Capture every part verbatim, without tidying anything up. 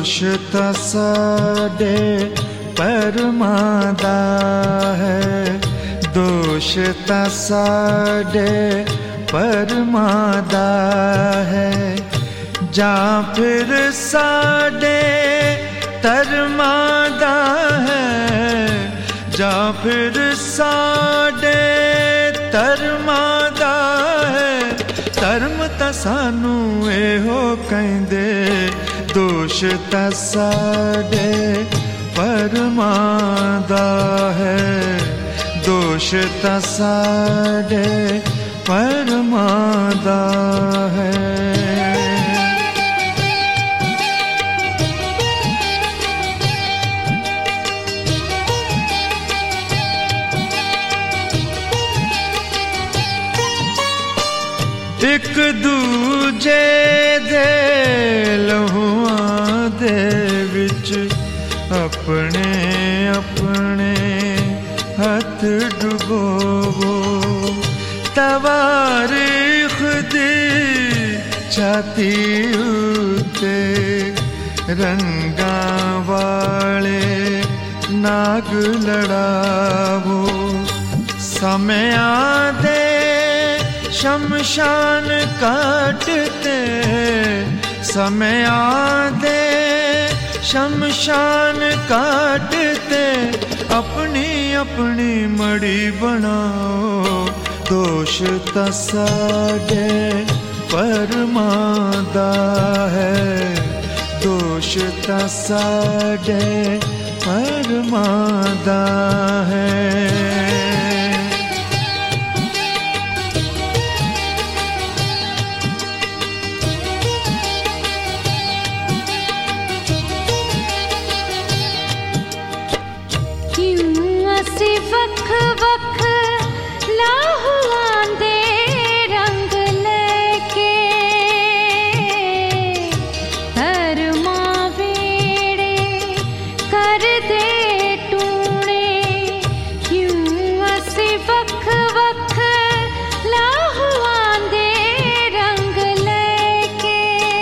दोष ता साडे परमां दा है, दोष ता साडे परमां दा है, जां फिर साडे धर्मां दा है, जां फिर साडे धर्मां दा है। धर्म तां सानू एहो कहंदे, दोष तां साडे परमां दा है, दोष तां साडे परमां दा है। एक दूजे दे लहूआं दे विच अपने अपने हथ डुबोवो, तवारीख दी छाती उत्ते रंगां वाले नाग लड़ावो, समयां दे शमशान काटते, समयां दे शमशान काटते, अपनी अपनी मड़ी बनाओ, दोष तां साडे परमां दा है, दोष तां साडे परमां दा है। वख वख लाहुआं दे रंग लेके, धर्मां वेड़े कर दे टूणे, क्यों असी वख वख लाहुआं दे रंग लेके,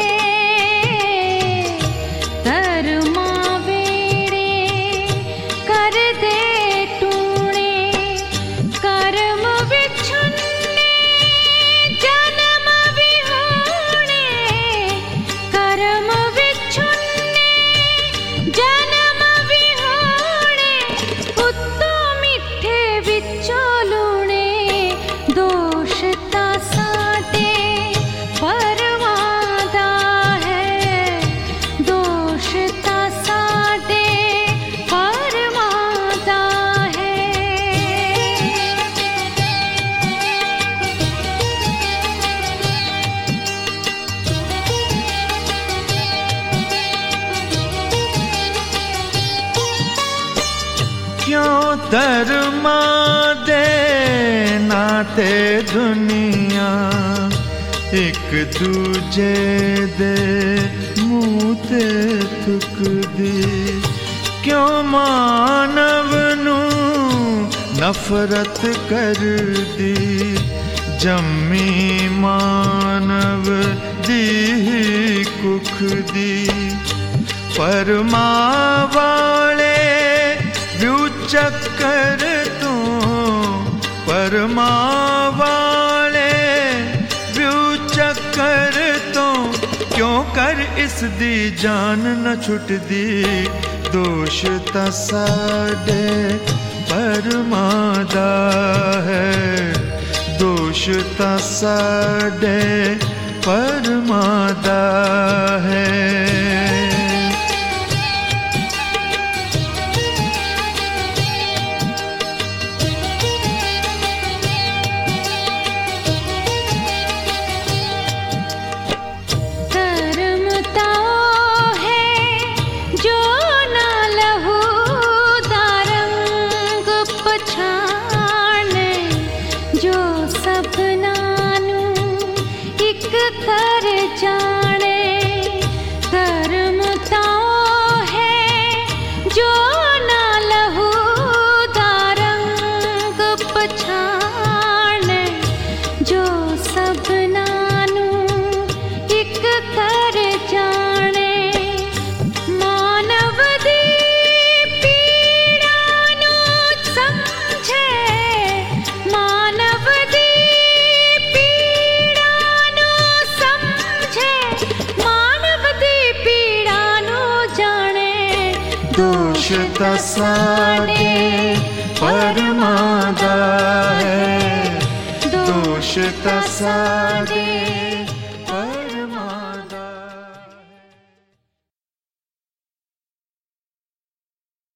धर्मां वेड़े कर दे क्यों धर्मां दे नाते दुनिया एक दूजे दे मुँह ते थुकदी, क्यों मानव नू नफरत करदी, जम्मी मानव दी कुख दी, परमां वाले चक्कर तू, परमां वाले व्यू चक्कर तो, क्यों कर इस दी जान न छुटदी, दोष तां साडे परमां दा है, दोष तां साडे परमां दा है। सपना नू एक कर साडे परमादा है, दोष ता साडे।